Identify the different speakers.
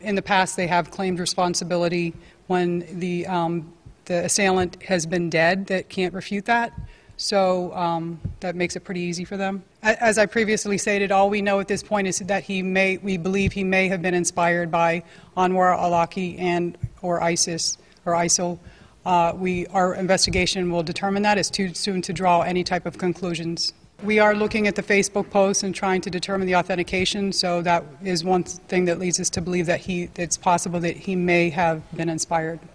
Speaker 1: in the past they have claimed responsibility when the assailant has been dead that can't refute that. So that makes it pretty easy for them. As I previously stated, all we know at this point is that we believe he may have been inspired by Anwar al-Awlaki and or ISIS or ISIL. Our investigation will determine that. It's too soon to draw any type of conclusions. We are looking at the Facebook posts and trying to determine the authentication, so that is one thing that leads us to believe that it's possible that he may have been inspired.